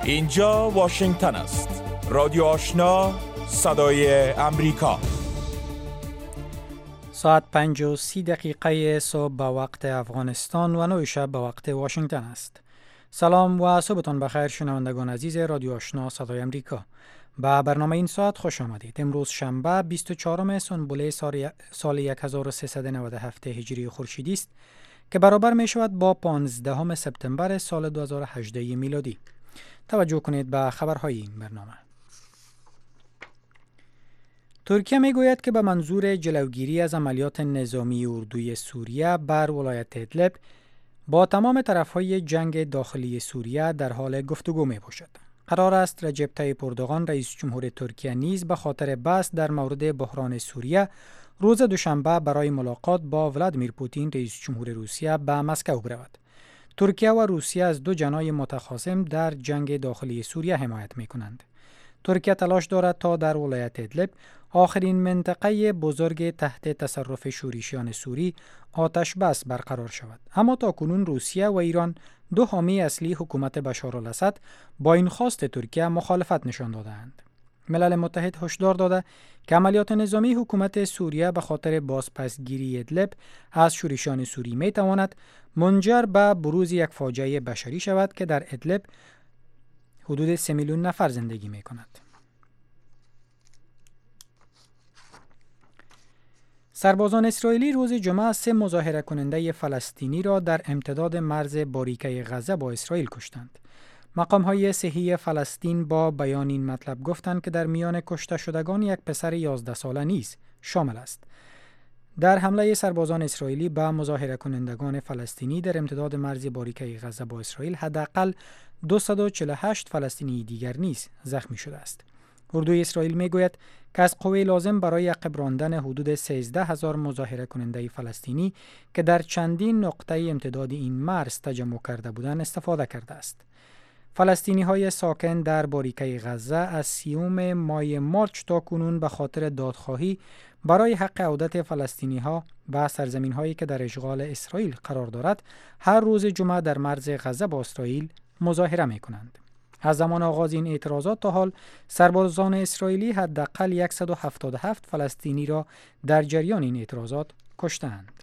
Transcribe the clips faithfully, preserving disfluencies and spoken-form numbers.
اینجا واشنگتن است. رادیو آشنا، صدای امریکا. ساعت پنج و سی دقیقه صبح به وقت افغانستان و نه شب به وقت واشنگتن است. سلام و صبحتان بخیر شنوندگان عزیز رادیو آشنا صدای امریکا. به برنامه این ساعت خوش آمدید. امروز شنبه بیست و چهارم سنبله سال هزار و سیصد و نود و هفت هجری خورشیدی است که برابر می شود با پانزدهم سپتامبر سال دو هزار و هجده میلادی. توجه کنید به خبرهای این برنامه. ترکیه می گوید که به منظور جلوگیری از عملیات نظامی اردوی سوریه بر ولایت ادلب با تمام طرفهای جنگ داخلی سوریه در حال گفتگو می باشد. قرار است رجب طیب اردوغان رئیس جمهور ترکیه نیز به خاطر بحث در مورد بحران سوریه روز دوشنبه برای ملاقات با ولادیمیر پوتین رئیس جمهور روسیه به مسکو برود. ترکیه و روسیه از دو جناح متخاصم در جنگ داخلی سوریه حمایت می کنند. ترکیه تلاش دارد تا در ولایت ادلب، آخرین منطقه بزرگ تحت تصرف شورشیان سوری، آتش بس برقرار شود. اما تاکنون روسیه و ایران، دو حامی اصلی حکومت بشارالاسد، با این خواست ترکیه مخالفت نشان دادند. ملل متحد هشدار داده که عملیات نظامی حکومت سوریه به خاطر بازپسگیری ادلب از شورشیان سوری می تواند منجر به بروز یک فاجعه بشری شود که در ادلب حدود سه میلیون نفر زندگی می کند. سربازان اسرائیلی روز جمعه سه مظاهره کننده فلسطینی را در امتداد مرز باریکه غزه با اسرائیل کشتند. مقام‌های صحی فلسطین با بیان این مطلب گفتند که در میان کشته شدگان یک پسر یازده ساله نیز شامل است. در حمله سربازان اسرائیلی به مظاهره کنندگان فلسطینی در امتداد مرز باریکه غزه با اسرائیل حداقل دویست و چهل و هشت فلسطینی دیگر نیز زخمی شده است. اردوی اسرائیل میگوید که از قوه لازم برای عقب راندن حدود سیزده هزار مظاهره کننده فلسطینی که در چندین نقطه امتداد این مرز تجمع کرده بودند استفاده کرده است. فلسطینی های ساکن در باریکه غزه از سیوم ماه مارچ تا کنون به خاطر دادخواهی برای حق عودت فلسطینی ها به سرزمین هایی که در اشغال اسرائیل قرار دارد هر روز جمعه در مرز غزه با اسرائیل مظاهره می کنند. از زمان آغاز این اعتراضات تا حال سربازان اسرائیلی حداقل صد و هفتاد و هفت فلسطینی را در جریان این اعتراضات کشتند.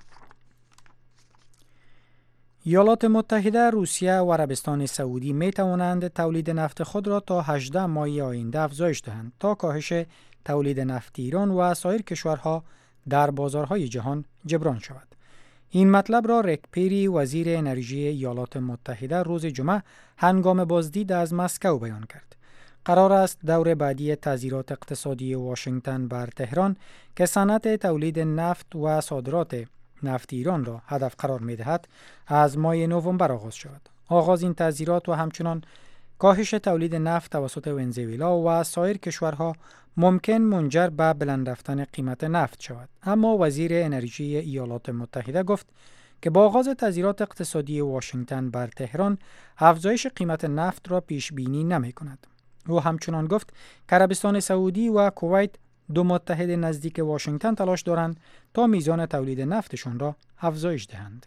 ایالات متحده، روسیه و عربستان سعودی می توانند تولید نفت خود را تا هجده ماه آینده افزایش دهند تا کاهش تولید نفت ایران و سایر کشورها در بازارهای جهان جبران شود. این مطلب را ریک پیری وزیر انرژی ایالات متحده روز جمعه هنگام بازدید از مسکو بیان کرد. قرار است دور بعدی تعزیرات اقتصادی واشنگتن بر تهران که صنعت تولید نفت و صادرات نفت ایران را هدف قرار می دهد از ماه نوامبر آغاز شود. آغاز این تعزیرات و همچنان کاهش تولید نفت توسط ونزوئلا و سایر کشورها ممکن منجر به بلند رفتن قیمت نفت شود. اما وزیر انرژی ایالات متحده گفت که با آغاز تعزیرات اقتصادی واشنگتن بر تهران افزایش قیمت نفت را پیش بینی نمی کند. او همچنان گفت که عربستان سعودی و کویت، دو متحد نزدیک واشنگتن، تلاش دارند تا میزان تولید نفتشان را افزایش دهند.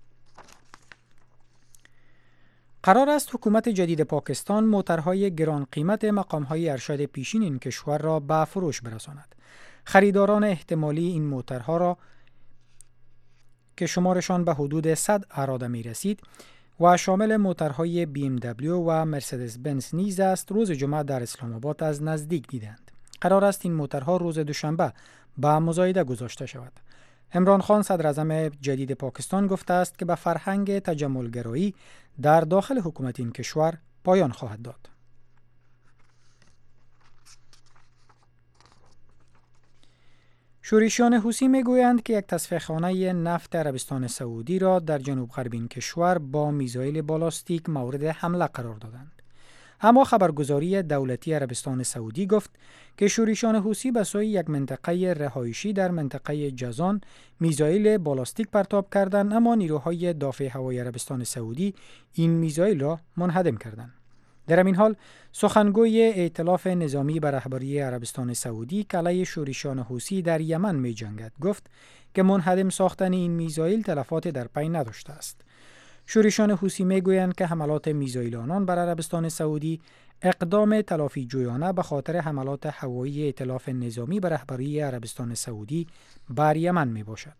قرار است حکومت جدید پاکستان موترهای گران قیمت مقامهای ارشد پیشین این کشور را به فروش برساند. خریداران احتمالی این موترها را که شمارشان به حدود صد اراده می رسید و شامل موترهای بی ام دبلیو و مرسدس بنز نیز است، روز جمعه در اسلام آباد از نزدیک دیدند. قرار است این موترها روز دوشنبه به مزایده گذاشته شود. عمران خان صدر اعظم جدید پاکستان گفته است که به فرهنگ تجملگرایی در داخل حکومت این کشور پایان خواهد داد. شورشیان حوثی میگویند که یک تصفیه‌خانه نفت عربستان سعودی را در جنوب غرب این کشور با میزایل بالاستیک مورد حمله قرار دادند. اما خبرگزاری دولتی عربستان سعودی گفت که شورشیان حوثی به سوی یک منطقه رهایشی در منطقه جازان میزایل بالاستیک پرتاب کردند، اما نیروهای دافع هوایی عربستان سعودی این میزایل را منهدم کردند. در همین حال سخنگوی ائتلاف نظامی به رهبری عربستان سعودی که علیه شورشیان حوثی در یمن می جنگد گفت که منهدم ساختن این میزایل تلفات در پی نداشته است. شورشان حوثی میگویند که حملات میزایل آنان بر عربستان سعودی اقدام تلافی جویانه به خاطر حملات هوایی ائتلاف نظامی بر رهبری عربستان سعودی بر یمن می باشد.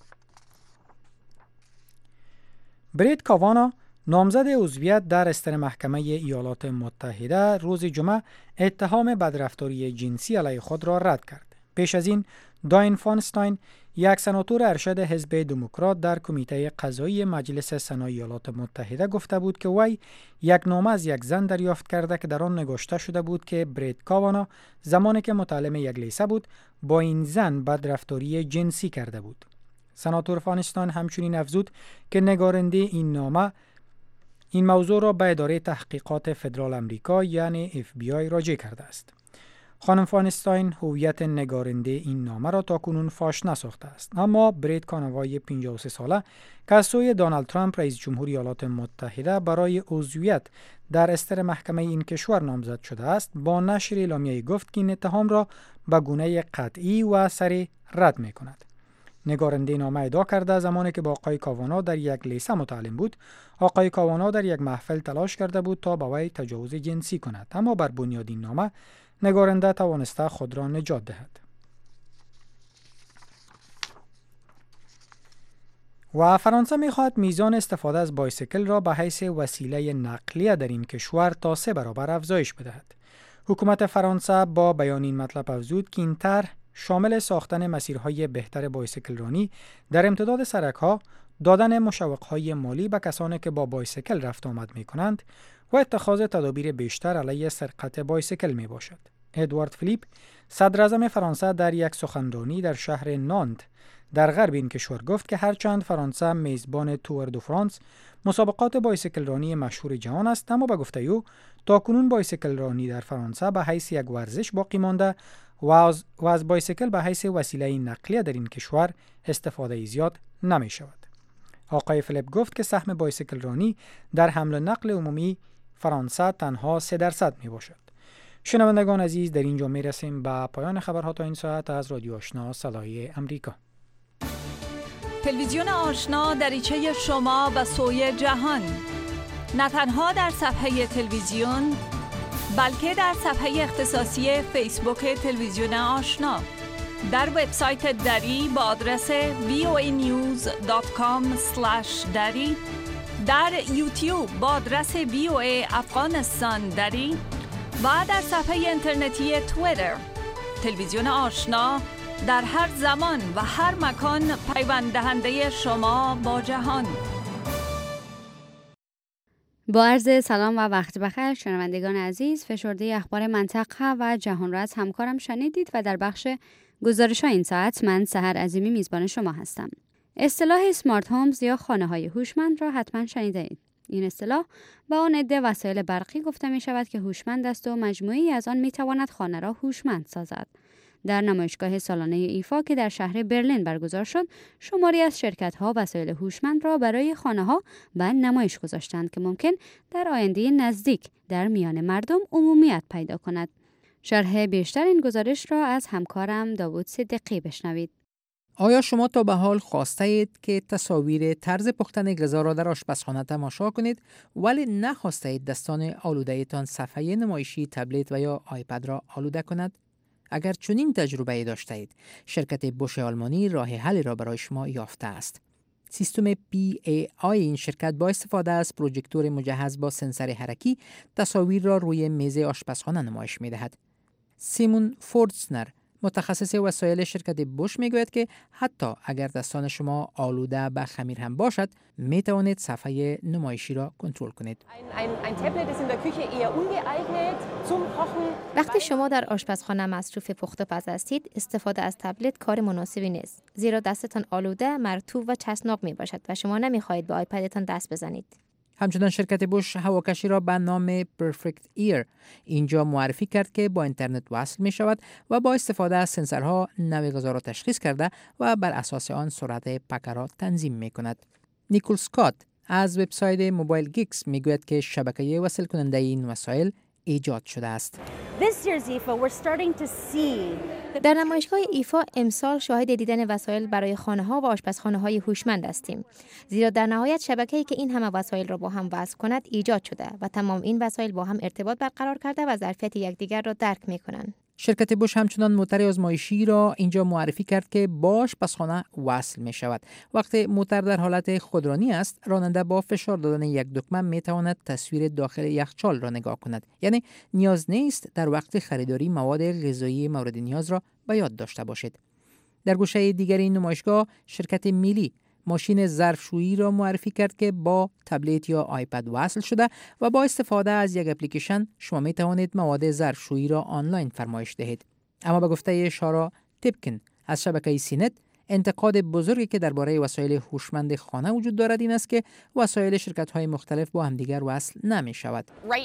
برید کاوانا، نامزد عضویت در استر محکمه ایالات متحده، روز جمعه اتهام بدرفتاری جنسی علیه خود را رد کرد. پیش از این داین فانستاین، یک سناتور ارشد حزب دموکرات در کمیته قضایی مجلس سنا ایالات متحده گفته بود که وی یک نامه از یک زن دریافت کرده که در آن نگاشته شده بود که برید کاوانا زمانی که متعلم یک لیسه بود با این زن بدرفتاری جنسی کرده بود. سناتور فانستاین همچنین افزود که نگارنده این نامه این موضوع را به اداره تحقیقات فدرال امریکا یعنی اف بی آی راجع کرده است. خانم فانستاین هویت نگارنده این نامه را تاکنون فاش نساخته است، اما برید کانوای پنجاه و سه ساله که از سوی دونالد ترامپ رئیس جمهوری ایالات متحده برای عضویت در استر محکمه این کشور نامزد شده است، با نشر اعلامیه گفت که این اتهام را به گونه قطعی و سریع رد می کند. نگارنده نامه ادعا کرده زمانی که با آقای کاوانا در یک لیسه متعلم بود، آقای کاوانا در یک محفل تلاش کرده بود تا به وی تجاوز جنسی کند، اما بر بنیاد این نامه نگارنده توانسته خود را نجات دهد. و فرانسه می‌خواهد میزان استفاده از بایسیکل را به حیث وسیله نقلیه در این کشور تا سه برابر افزایش بدهد. حکومت فرانسه با بیان این مطلب افزود که این طرح شامل ساختن مسیرهای بهتر بایسیکل رانی در امتداد سرک‌ها، دادن مشوق‌های مالی به کسانی که با بایسیکل رفت آمد می‌کنند و اتخاذ تدابیر بیشتر علیه سرقت بایسیکل می باشد. ادوارد فیلیپ، صدر اعظم فرانسه، در یک سخنرانی در شهر نانت در غرب این کشور گفت که هرچند فرانسه میزبان تور دو فرانس، مسابقات بایسیکل رانی مشهور جهان است، اما به گفته او تاکنون بایسیکل رانی در فرانسه به حیث یک ورزش باقی مانده و از, و از بایسیکل به حیث وسیله نقلیه در این کشور استفاده زیاد نمی شود. آقای فیلیپ گفت که سهم بایسیکل رانی در حمل و نقل عمومی فرانسه تنها سه درصد می باشد. شنوندگان عزیز، در اینجا می رسیم به پایان خبرها تا این ساعت از رادیو آشنا صدای امریکا. تلویزیون آشنا دریچه شما به سوی جهان، نه تنها در صفحه تلویزیون بلکه در صفحه اختصاصی فیسبوک تلویزیون آشنا، در وبسایت دری با آدرس وی او ای نیوز دات کام اسلش دری، در یوتیوب با آدرس وی او ای افغانستان دری و در صفحه اینترنتی توییتر. تلویزیون آشنا در هر زمان و هر مکان پیوند دهنده شما با جهان. با عرض سلام و وقت بخیر شنوندگان عزیز، فشرده اخبار منطقه و جهان را از همکارم شنیدید و در بخش گزارش ها این ساعت من سحر عظیمی میزبان شما هستم. اصطلاح اسمارت هومز یا خانه های هوشمند را حتما شنیده اید. این اصطلاح به آن عده وسایل برقی گفته می شود که هوشمند است و مجموعی از آن می تواند خانه را هوشمند سازد. در نمایشگاه سالانه ایفا که در شهر برلین برگزار شد، شماری از شرکت‌ها وسایل هوشمند را برای خانه‌ها به نمایش گذاشتند که ممکن در آینده نزدیک در میان مردم عمومیت پیدا کند. شرح بیشتر این گزارش را از همکارم داوود صدیقی بشنوید. آیا شما تا به حال خواسته اید که تصاویر طرز پختن غذا را در آشپزخانه تماشا کنید ولی نخواسته اید دستان آلوده ایتان صفحه نمایشی تبلت و یا آیپد را آلوده کند؟ اگر چنین تجربه ای داشته اید، شرکت بوش آلمانی راه حلی را برای شما یافته است. سیستم پی ای آی این شرکت با استفاده از پروژکتور مجهز با سنسور حرکی تصاویر را روی میز آشپزخانه نمایش می‌دهد. سیمون فورتسنر، متخصص وسایل شرکت بوش، میگوید که حتی اگر دستان شما آلوده به خمیر هم باشد، می توانید صفحه نمایشی را کنترل کنید. وقتی شما در آشپزخانه مصروف پخت و پز هستید، استفاده از تبلت کار مناسبی نیست، زیرا دستتان آلوده، مرطوب و چسبناک می باشد و شما نمی خواهید به آیپدتان دست بزنید. همچنان شرکت بوش هواکشی را به نام پرفکت ایر اینجا معرفی کرد که با اینترنت وصل می شود و با استفاده از سنسورها نوع غذا را تشخیص کرده و بر اساس آن سرعت پک را تنظیم می کند. نیکول سکات از وبسایت موبایل گیکس می گوید که شبکه وصل کننده این وسایل ایجاد شده است. در نمایشگاه ایفا امسال شاهد دیدن وسایل برای خانه‌ها و آشپزخانه‌های هوشمند هستیم. زیرا در نهایت شبکه‌ای که این همه وسایل را با هم وصل کند ایجاد شده و تمام این وسایل با هم ارتباط برقرار کرده و ظرفیت یکدیگر را درک می‌کنند. شرکت بوش همچنان موتر آزمایشی را اینجا معرفی کرد که با آشپزخانه وصل می شود. وقتی موتر در حالت خودرانی است، راننده با فشار دادن یک دکمه می تواند تصویر داخل یخچال را نگاه کند. یعنی نیاز نیست در وقت خریداری مواد غذایی مورد نیاز را به یاد داشته باشید. در گوشه دیگر این نمایشگاه شرکت میلی ماشین ظرفشویی را معرفی کرد که با تبلت یا آیپد وصل شده و با استفاده از یک اپلیکیشن شما می توانید مواد ظرفشویی را آنلاین فرمایش دهید. اما به گفته شارا تیپکن از شبکه سینت، انتقاد بزرگی که درباره وسایل هوشمند خانه وجود دارد این است که وسایل شرکت‌های مختلف با همدیگر وصل نمی شود.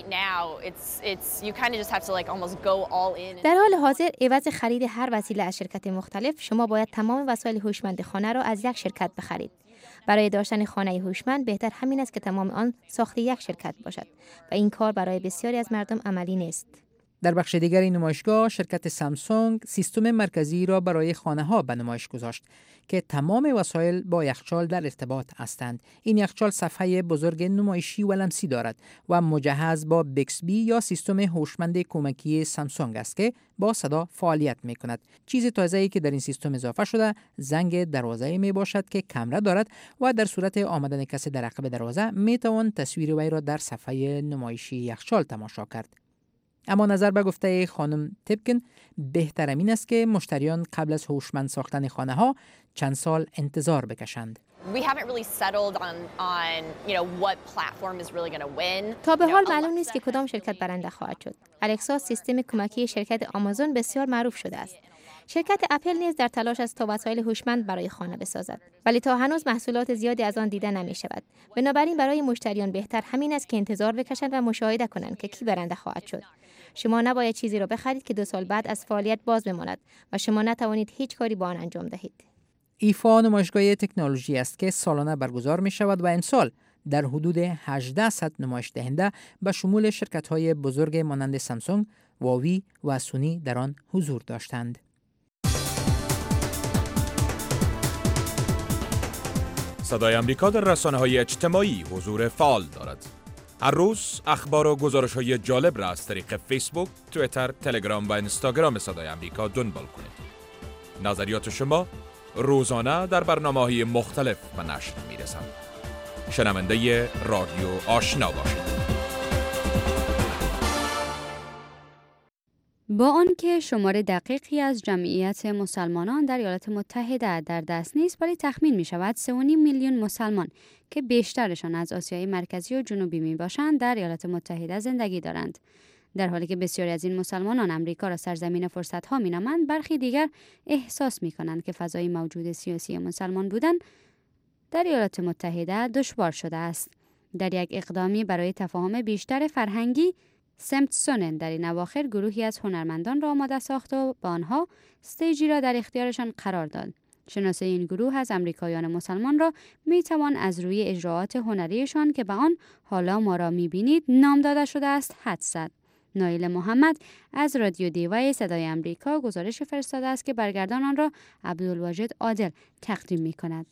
در حال حاضر عوض خرید هر وسیله از شرکت مختلف، شما باید تمام وسایل هوشمند خانه را از یک شرکت بخرید. برای داشتن خانه هوشمند بهتر همین است که تمام آن ساخت یک شرکت باشد و این کار برای بسیاری از مردم عملی نیست. در بخش دیگر این نمایشگاه شرکت سامسونگ سیستم مرکزی را برای خانه ها به نمایش گذاشت که تمام وسایل با یخچال در ارتباط هستند. این یخچال صفحه بزرگ نمایشی و لمسی دارد و مجهز با بیکسبی یا سیستم هوشمند کمکی سامسونگ است که با صدا فعالیت می کند. چیز تازه‌ای که در این سیستم اضافه شده زنگ دروازه می باشد که کامera دارد و در صورت آمدن کسی در عقب دروازه می توان تصویر وی را در صفحه نمایشی یخچال تماشا کرد. اما نظر به گفته خانم تیپکن، بهتر این است که مشتریان قبل از هوشمند ساختن خانه ها چند سال انتظار بکشند. تا به حال معلوم نیست که کدام شرکت برنده خواهد شد. الکسا سیستم کمکی شرکت آمازون بسیار معروف شده است. شرکت اپل نیز در تلاش است تا وسایل هوشمند برای خانه بسازد، ولی تا هنوز محصولات زیادی از آن دیده نمی شود. بنابراین برای مشتریان بهتر همین است که انتظار بکشند و مشاهده کنند که کی برنده خواهد شد. شما نباید چیزی را بخرید که دو سال بعد از فعالیت باز بماند و شما نتوانید هیچ کاری با آن انجام دهید. ایفا نمایشگاه تکنولوژی است که سالانه برگزار می شود و امسال در حدود هجده نمایش دهنده به شمول شرکت‌های بزرگ مانند سامسونگ، هواوی و سونی در آن حضور داشتند. صدای امریکا در رسانه‌های اجتماعی حضور فعال دارد. هر روز اخبار و گزارش‌های جالب را از طریق فیسبوک، توییتر، تلگرام و اینستاگرام صدای امریکا دنبال کنید. نظریات شما روزانه در برنامه‌های مختلف به نشر می‌رسند. شنونده رادیو آشنا باشید. با آنکه شمار دقیقی از جمعیت مسلمانان در ایالات متحده در دست نیست، ولی تخمین می شود سه و نیم میلیون مسلمان که بیشترشان از آسیای مرکزی و جنوبی می باشند در ایالات متحده زندگی دارند. در حالی که بسیاری از این مسلمانان امریکا را سرزمین فرصت‌ها می‌نامند، برخی دیگر احساس می‌کنند که فضای موجود سیاسی مسلمان بودن در ایالات متحده دشوار شده است. در یک اقدامی برای تفاهم بیشتر فرهنگی، سمتسونن در این اواخر گروهی از هنرمندان را آماده ساخت و با آنها استیجی را در اختیارشان قرار داد. شناسه این گروه از امریکایان مسلمان را می توان از روی اجراعات هنریشان که به آن حالا ما را می بینید نام داده شده است حدس زد. نایل محمد از رادیو دیوای صدای امریکا گزارش فرستاده است که برگردان آن را عبدالواجد عادل تقدیم می کند.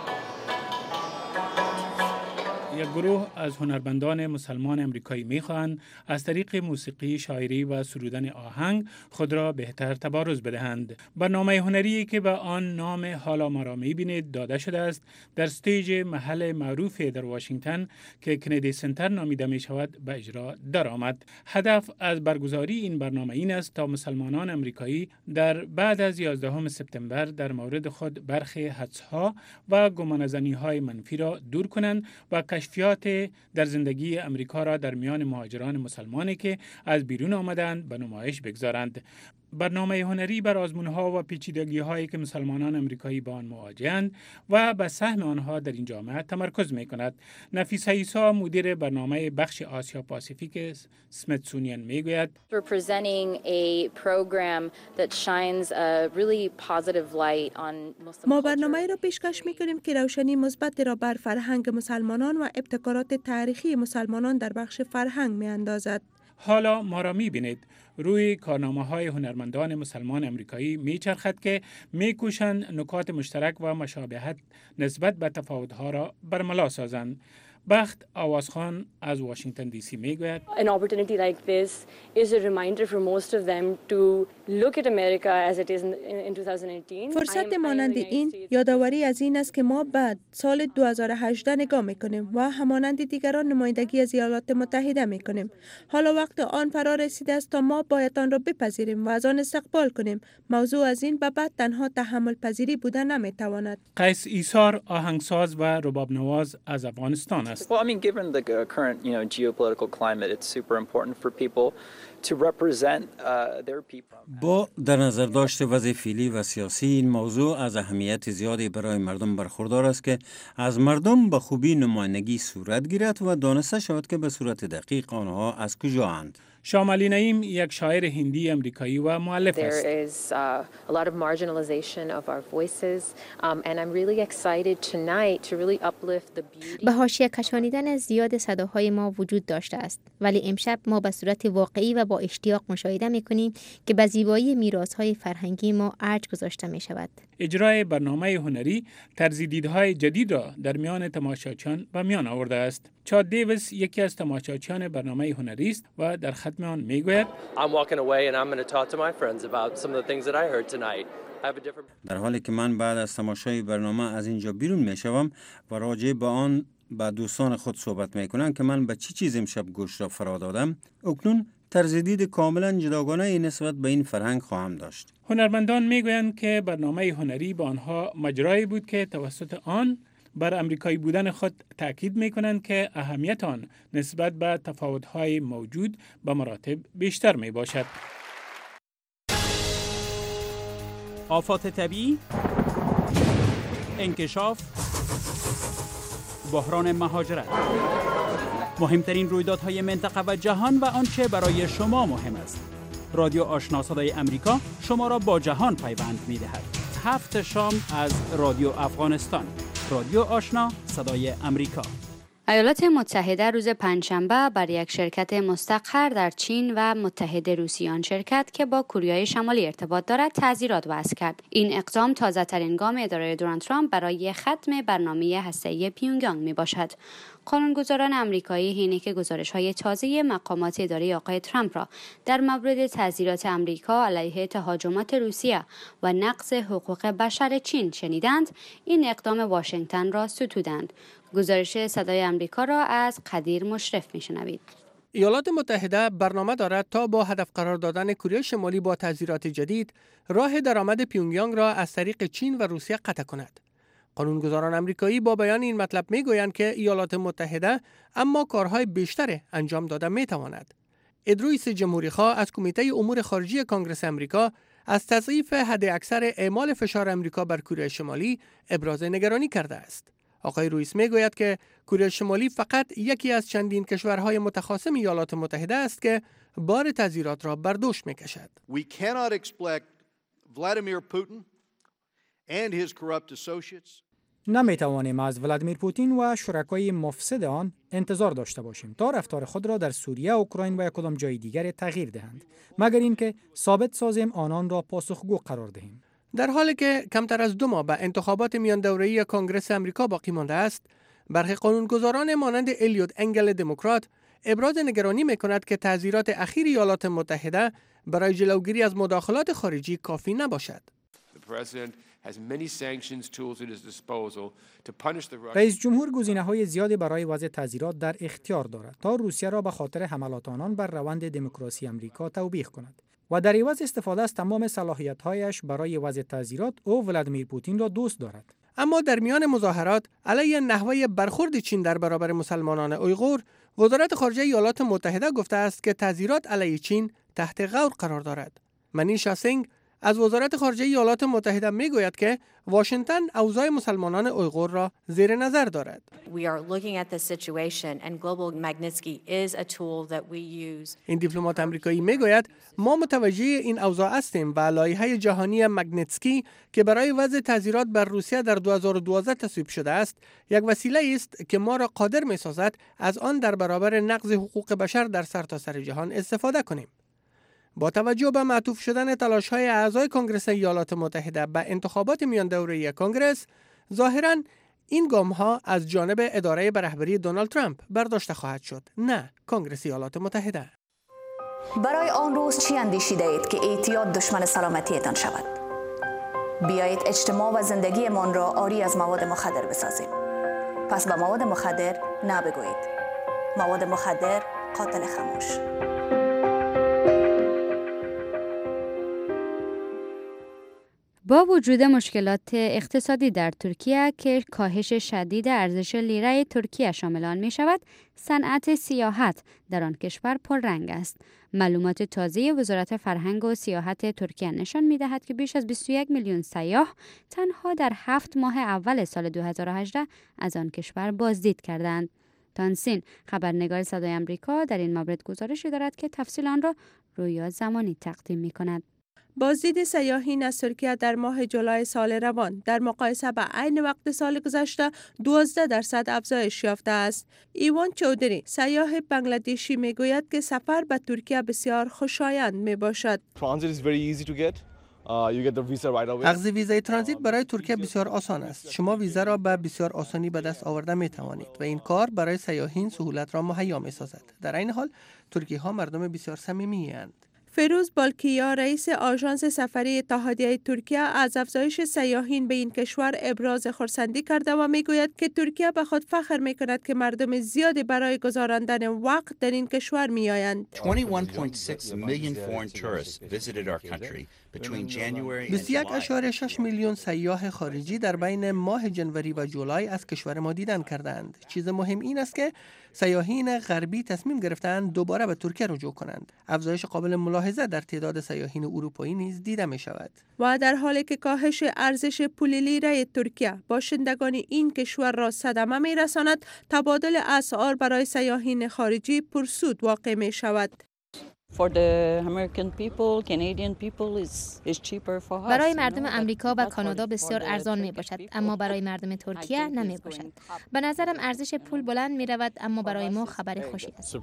یک گروه از هنرمندان مسلمان امریکایی می‌خواهند از طریق موسیقی، شاعری و سرودن آهنگ خود را بهتر تبارز بدهند. برنامه هنری که به آن نام حالا ما را می‌بینید داده شده است در استیج محل معروف در واشنگتن که کندی سنتر نامیده می‌شود به اجرا درآمد. هدف از برگزاری این برنامه این است تا مسلمانان امریکایی در بعد از یازدهم سپتامبر در مورد خود برخی حدس‌ها و گمانه‌زنی‌های منفی را دور کنند و کشفیات در زندگی امریکا را در میان مهاجران مسلمانی که از بیرون آمدند به نمایش بگذارند. برنامه هنری بر آزمون‌ها و پیچیدگی‌هایی که مسلمانان امریکایی با آن مواجه‌اند و به سهم آنها در این جامعه تمرکز می‌کند. نفیس عیسی مدیر برنامه بخش آسیا پاسیفیک سمیتسونیان میگوید: We're presenting a program that shines a really positive light on Muslim ما برنامه را پیشکش می‌کنیم که روشنی مثبت را بر فرهنگ مسلمانان و ابتکارات تاریخی مسلمانان در بخش فرهنگ می‌اندازد. حالا ما را می‌بینید روی کارنامه‌های هنرمندان مسلمان امریکایی میچرخد که میکوشند نکات مشترک و مشابهت نسبت به تفاوت‌ها را برملا سازند. بخت آوازخان از واشنگتن دی سی میگوید An opportunity like this is a reminder for most of them to look at America as it is in, in twenty eighteen. فرصت مانند این یادآوری از این است که ما بعد سال دو هزار و هجده نگاه میکنیم و همانند دیگران نمایندگی از ایالات متحده میکنیم. حالا وقت آن فرا رسیده است تا ما باید آن را بپذیریم و از آن استقبال کنیم. موضوع از این به بعد تنها تحمل پذیری بوده نمیتواند. قیس ایثار آهنگساز و رباب نواز از افغانستان است. Well, I mean, given the uh, current, you know, geopolitical climate, it's super important for people to represent uh, their people. با در نظر داشت وضع فعلی و سیاسی این موضوع از اهمیت زیادی برای مردم برخوردار است که از مردم به خوبی نمایندگی صورت گیرد و دانسته شود که به صورت دقیق آنها از کجااند. شاملی نعیم یک شاعر هندی امریکایی و مؤلف است. There is uh, a lot of marginalization of our voices um, and I'm really excited tonight to really uplift the beauty. به حاشیه کشانیدن زیاد صداهای ما وجود داشته است، ولی امشب ما به صورت واقعی و با اشتیاق مشاهده می‌کنیم که به زیبایی میراث‌های فرهنگی ما ارج گذاشته می‌شود. اجرای برنامه هنری طرزدیدهای جدید را در میان تماشاچیان به میان آورده است. چاد دیویس یکی از تماشاچیان برنامه هنری است و در ختم آن میگوید I'm walking away and I'm going to talk to my friends about some of the things that I heard tonight. در حالی که من بعد از تماشای برنامه از اینجا بیرون میشوم و راجع به آن با دوستان خود صحبت میکنم که من به چی چیز امشب گوش را فرا دادم، اکنون طرزدید کاملا جداگانه نسبت به این فرهنگ خواهم داشت. هنرمندان میگویند که برنامه هنری با آنها مجرایی بود که توسط آن بر امریکایی بودن خود تاکید میکنند که اهمیت آن نسبت به تفاوت‌های موجود به مراتب بیشتر می باشد. آفات طبیعی، انکشاف، بحران مهاجرت، مهمترین رویدادهای منطقه و جهان و آنچه برای شما مهم است. رادیو آشنا صدای امریکا شما را با جهان پیوند می‌دهد. هفت شام از رادیو افغانستان. رادیو آشنا صدای امریکا. ایالات متحده روز پنجشنبه بر یک شرکت مستقر در چین و متحد روسیه آن شرکت که با کره شمالی ارتباط دارد تعزیرات وضع کرد. این اقدام تازه‌ترین گام اداره دونالد ترامپ برای ختم برنامه هسته‌ای پیونگیانگ میباشد. قانونگذاران آمریکایی حینی که گزارش‌های تازه مقامات اداره آقای ترامپ را در مورد تعزیرات آمریکا علیه تهاجمات روسیه و نقض حقوق بشر چین شنیدند، این اقدام واشنگتن را ستودند. گزارش صدای آمریکا را از قدیر مشرف میشنوید. ایالات متحده برنامه دارد تا با هدف قرار دادن کره شمالی با تعزیرات جدید راه درآمد پیونگیانگ را از طریق چین و روسیه قطع کند. قانونگذاران آمریکایی با بیان این مطلب میگویند که ایالات متحده اما کارهای بیشتر انجام داده میتواند. اد رویس جمهوری‌خواه از کمیته امور خارجی کانگرس آمریکا از تضعیف حداکثر اعمال فشار آمریکا بر کره شمالی ابراز نگرانی کرده است. آقای رویس میگوید که کره شمالی فقط یکی از چندین کشورهای متخاصم ایالات متحده است که بار تعزیرات را بر دوش میکشد. We cannot expect Vladimir Putin and his corrupt associates نمیتوانیم از ولادیمیر پوتین و شرکای مفسد آن انتظار داشته باشیم تا رفتار خود را در سوریه، اوکراین و کدام جای دیگر تغییر دهند، مگر اینکه ثابت سازیم آنان را پاسخگو قرار دهیم. در حالی که کمتر از دو ماه به انتخابات میان دوره‌ای کانگرس آمریکا باقی مانده است، برخی قانونگذاران مانند الیوت انگل دموکرات ابراز نگرانی می‌کند که تعزیرات اخیر ایالات متحده برای جلوگیری از مداخلات خارجی کافی نباشد. رئیس جمهور گزینه‌های زیادی برای وضع تعزیرات در اختیار دارد تا روسیه را به خاطر حملات آنان بر روند دموکراسی آمریکا توبیخ کند و در عوض استفاده از تمام صلاحیت‌هایش برای وضع تعزیرات او ولادیمیر پوتین را دوست دارد. اما در میان مظاهرات علیه نحوه برخورد چین در برابر مسلمانان اویغور، وزارت خارجه ایالات متحده گفته است که تعزیرات علیه چین تحت غور قرار دارد. منیشا سینگ از وزارت خارجه ایالات متحده میگوید که واشنگتن اوضاع مسلمانان اویغور را زیر نظر دارد. We are looking at the situation and Global Magnitsky is a tool that we use. این دیپلمات آمریکایی میگوید ما متوجه این اوضاع هستیم و لایحه جهانی مگنیتسکی که برای وضع تعزیرات بر روسیه در دو هزار و دوازده تصویب شده است، یک وسیله است که ما را قادر می‌سازد از آن در برابر نقض حقوق بشر در سرتاسر جهان استفاده کنیم. با توجه به معطوف شدن تلاش‌های اعضای کنگره ایالات متحده به انتخابات میان دوره‌ای کنگره، ظاهراً این گام‌ها از جانب اداره به رهبری دونالد ترامپ برداشته خواهد شد، نه کنگره ایالات متحده. برای آن روز چی اندیشیده اید که اعتیاد دشمن سلامتیتان شود؟ بیایید اجتماع و زندگیمان را عاری از مواد مخدر بسازیم. پس به مواد مخدر نه بگویید. مواد مخدر قاتل خاموش. با وجود مشکلات اقتصادی در ترکیه که کاهش شدید ارزش لیره ترکیه شامل آن می شود، صنعت سیاحت در آن کشور پررنگ است. معلومات تازه وزارت فرهنگ و سیاحت ترکیه نشان می دهد که بیش از بیست و یک میلیون سیاح تنها در هفت ماه اول سال دو هزار و هجده از آن کشور بازدید کردند. تانسین خبرنگار صدای آمریکا در این مورد گزارشی دارد که تفصیل آن را رویا زمانی تقدیم می کند. بازدید سیاحین از ترکیه در ماه جولای سال روان در مقایسه با عین وقت سال گذشته دوازده درصد افزایش یافته است. ایوان چودری سیاح بنگلادشی میگوید که سفر به ترکیه بسیار خوشایند می باشد. اخذ ویزای ترانزیت برای ترکیه بسیار آسان است. شما ویزا را به بسیار آسانی به دست آورده می توانید و این کار برای سیاحین سهولت را مهیا می سازد. در این حال ترکی ها مردم بسیار صمیمی اند. فیروز بالکیا رئیس آژانس سفری اتحادیه ترکیه از افزایش سیاحین به این کشور ابراز خرسندی کرده و میگوید که ترکیه به خود فخر میکند که مردم زیادی برای گذراندن وقت در این کشور میآیند. بیست و یک ممیز شش میلیون سیاح خارجی در بین ماه جنوری و جولای از کشور ما دیدن کردند. چیز مهم این است که سیاحین غربی تصمیم گرفتند دوباره به ترکیه رجوع کنند. افزایش قابل ملاحظه در تعداد سیاحین اروپایی نیز دیده می شود. و در حالی که کاهش ارزش پول لیره ترکیه باشندگان این کشور را صدمه می رساند، تبادل اسعار برای سیاحین خارجی پرسود واقع می شود. برای مردم امریکا و کانادا بسیار ارزان می باشد، اما برای مردم ترکیه نمی باشد. به نظرم ارزش پول بلند می رود، اما برای ما خبر خوشی است.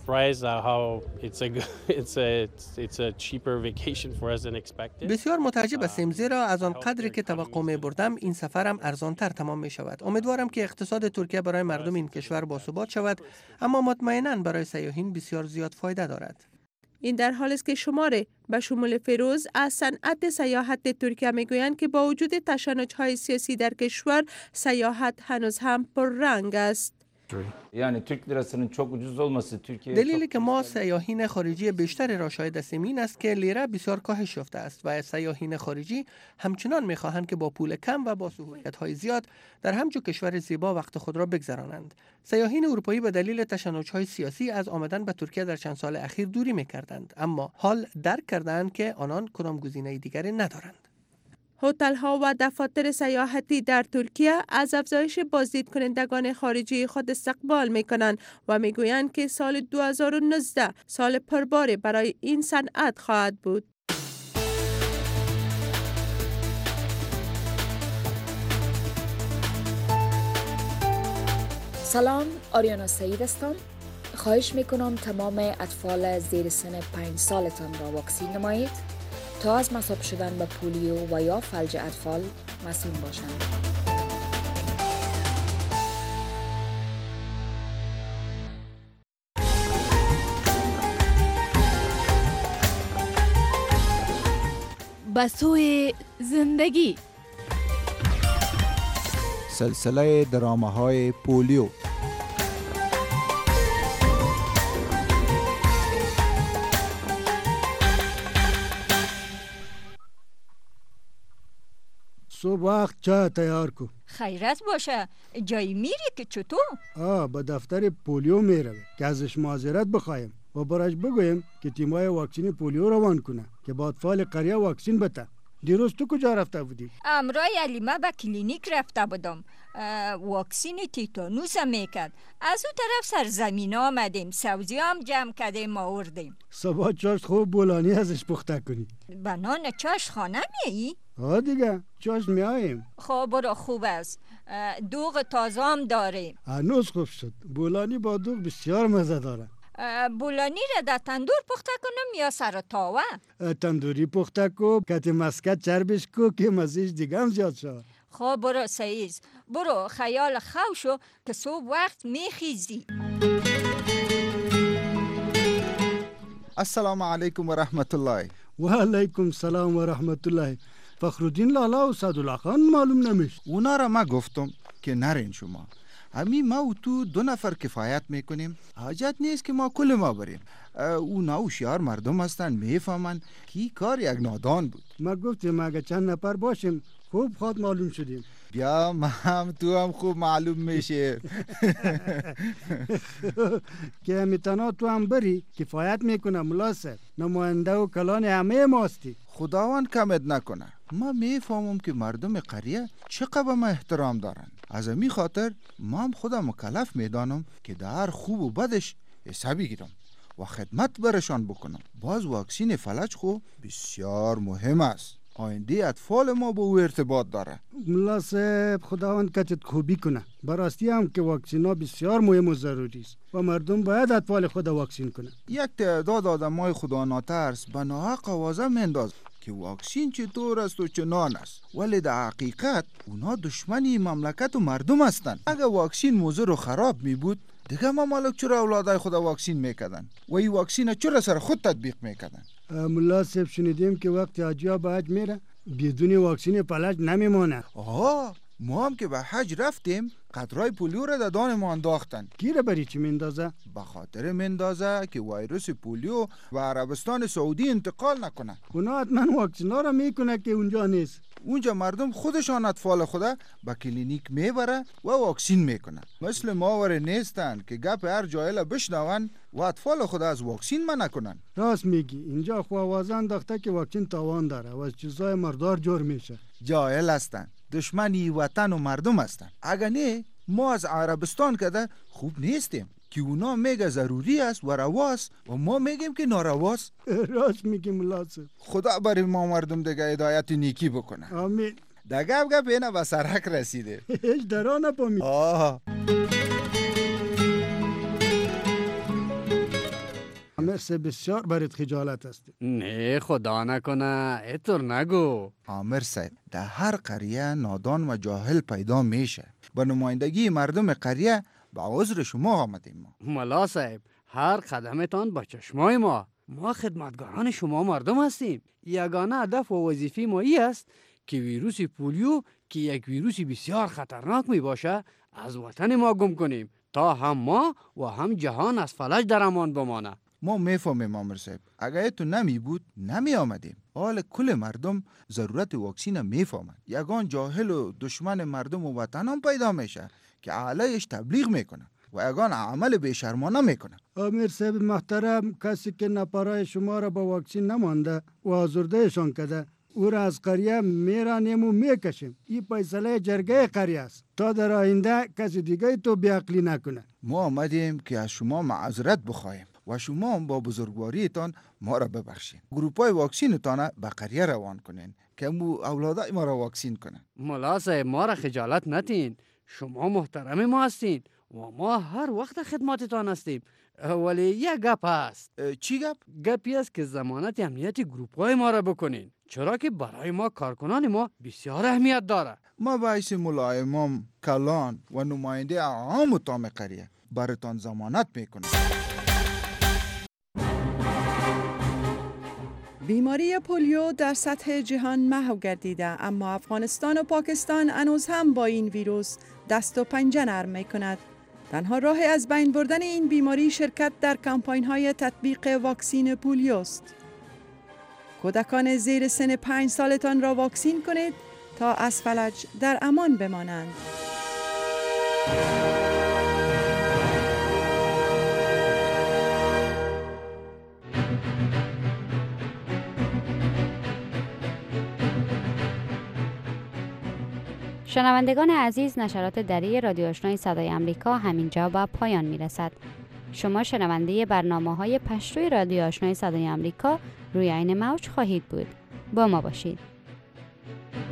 بسیار متعجب هستیم، زیرا از آن قدری که توقع می بردم این سفرم ارزان تر تمام می شود. امیدوارم که اقتصاد ترکیه برای مردم این کشور باثبات شود، اما مطمئناً برای سیاحین بسیار زیاد فایده دارد. این در حالی است که شماره به شمول فیروز از صنعت سیاحت ترکیه میگویند که با وجود تشنج‌های سیاسی در کشور، سیاحت هنوز هم پررنگ است. یعنی ترک لیرasının çok ucuz olması Türkiye دلیلی که ما سیاحین خارجی بیشتری را شاهد هستیم این است که لیره بسیار کاهش یافته است و سیاحین خارجی همچنان می‌خواهند که با پول کم و با سهولت‌های زیاد در همچون کشور زیبا وقت خود را بگذرانند. سیاحین اروپایی به دلیل تشنج‌های سیاسی از آمدن به ترکیه در چند سال اخیر دوری می‌کردند، اما حال درک کردند که آنان کدام گزینه دیگری ندارند. هتل‌ها و دفاتر سیاحتی در ترکیه از افزایش بازدید کنندگان خارجی خود استقبال می‌کنند و می‌گویند که سال دو هزار و نوزده سال پرباری برای این صنعت خواهد بود. سلام، آریانا سعید هستم. خواهش می‌کنم تمام اطفال زیر سن پنج سالتان را واکسین نمایید تا از مصاب شدن به پولیو و یا فلج اطفال مسئول باشند. به سوی زندگی، سلسله درامه‌های پولیو. صبح وقت چای تیار کو. خیرت باشه. جایی میری که چطور؟ آه به دفتر پولیو میره که ازش معذرت بخوایم و براش بگویم که تیمای واکسین پولیو روان کنه که با اطفال قریه واکسین بده. دیروز تو کجا رفته بودی؟ امرای علیمه به کلینیک رفته بودم. واکسین تیتانوس میکرد. از او طرف سرزمین آمدیم، سبزی هم جمع کردیم آوردیم. صبح چاشت خوب بولانی ازش پخته کنی. بنان چاشت خانه میایی؟ ها دیگه چاشت میاییم. خب برو، خوب است. دوغ تازه هم داریم. هنوز خوب شد. بولانی با دوغ بسیار مزه داره. بولانی را در تندور پخته کنم یا سر تاوه؟ تندوری پخته کو، کت مسکت چربش کو که مزهش دیگه هم زیاد شد. خب برو سعیز، برو خیال خوشو که صبح وقت میخیزی. السلام علیکم و رحمت الله. و علیکم سلام و رحمت الله. فخرالدین لالا و سعدالله خان معلوم نمیشه. اونا را ما گفتم که نرین شما. همین ما و تو دو نفر کفایت میکنیم. حاجت نیست که ما کل ما بریم. اونا هوشیار مردم هستن، میفهمن کی کار یک نادان بود. ما گفتیم اگه چند نفر باشیم خوب خود معلوم شدیم. بیا ما هم تو هم خوب معلوم میشه. که همیتانا تو هم بری کفایت میکنه ملاسه. نماینده و کلان همه ماستی. خداوند کمت نکنه. ما میفهمم که مردم قریه چقدر ما احترام دارن. از این خاطر ما هم خودم مکلف میدانم که در خوب و بدش حسابی گیرم و خدمت برشان بکنم. باز واکسین فلج خو بسیار مهم است. آینده اطفال ما با او ارتباط داره. ملا صاحب خداوند کتت خوبی کنه. براستی هم که واکسین ها بسیار مهم و ضروری است و مردم باید اطفال خود واکسین کنه. یک تعداد آدمای خدا ناترس به ناحق آوازه مینداز که واکسین چطور است و چنان است، ولی در حقیقت اونا دشمنی مملکت و مردم هستند. اگه واکسین موضوع رو خراب می بود دیگه ممالک چرا اولادای خود واکسین میکردن و این واکسین چرا سر خود تطبیق میکردن؟ ملا صاحب شنیدیم که وقتی حاجیا به حج میره بدون واکسین فلج نمیمونه. آها، ما هم که به حج رفتیم قطرهای پولیو را در دان ما انداختن. کی را بری چی مندازه؟ به خاطر مندازه که ویروس پولیو و عربستان سعودی انتقال نکنه. اونا حتما واکسین ها را میکنه که اونجا نیست. اونجا مردم خودشان اطفال خدا به کلینیک میبره و واکسین میکنه. مثل ماور نیستن که گپ هر جایل بشنون و اطفال خدا از واکسین منع کنن. راست میگی، اینجا خواوازه انداخته که واکسین تاوان داره و از چیزای مردار جور میشه. جاهل هستن، دشمنی وطن و مردم هستن. اگر نه ما از عربستان کده خوب نیستیم که اونا میگه ضروری است و رواست و ما میگیم که نارواست. راست میگی ملاصه. خدا برای ما مردم دیگه هدایت نیکی بکنه. آمین. دیگه گپ گپ اینا به سرک رسیده. هیچ درا نپامید. آه عامر بسیار برات خجالت است. نه خدا نکنه، اینطور نگو. عامر صاحب در هر قریه نادان و جاهل پیدا میشه. با نمایندگی مردم قریه با عذر شما آمدیم ما. ملا صاحب هر قدمتان با چشمای ما. ما خدمتگاران شما مردم هستیم. یگانه هدف و وظیفه ما ای است که ویروس پولیو که یک ویروسی بسیار خطرناک می باشه از وطن ما گم کنیم تا هم ما و هم جهان از فلج در امان بمانه. ما میفهمیم عامر صاحب، اگر تو نمی بود نمی آمدیم. حال کل مردم ضرورت واکسین میفهمند. یگان جاهل و دشمن مردم و وطن هم پیدا میشه که علیش تبلیغ میکنه و یگان عمل بیشرمانه میکنه. عامر صاحب محترم، کسی که نپرای شما را با واکسین نمانده و آزردهشان کده او را از قریه میرانیم و میکشیم. این فیصله جرگه قریه است تا در آینده کسی دیگه تو بیعقلی نکنه. ما آمدیم که از شما معذرت بخواهیم و شما هم با بزرگواریتان ما را ببخشید. گروپای واکسینتان به قریه روان کنین که مو اولادای ما را واکسین کنن. ملا صاحب ما را خجالت نتین. شما محترم ما هستین و ما هر وقت خدمتتان هستیم. ولی یک گپ هست. چی گپ؟ گپی است که ضمانت امنیت گروپای ما را بکنین، چرا که برای ما کارکنان ما بسیار اهمیت داره. ما باعث ملای امام کلان و نماینده عام تام قریه براتان ضمانت میکنیم. بیماری پولیو در سطح جهان محو گردیده، اما افغانستان و پاکستان هنوز هم با این ویروس دست و پنجه نرم می کند. تنها راه از بین بردن این بیماری شرکت در کمپاین های تطبیق واکسین پولیو است. کودکان زیر سن پنج سالتان را واکسین کنید تا از فلج در امان بمانند. شنوندگان عزیز، نشرات دری رادیو آشنای صدای آمریکا همینجا به پایان میرسد. شما شنونده برنامه‌های پشتوی رادیو آشنای صدای آمریکا روی این موج خواهید بود. با ما باشید.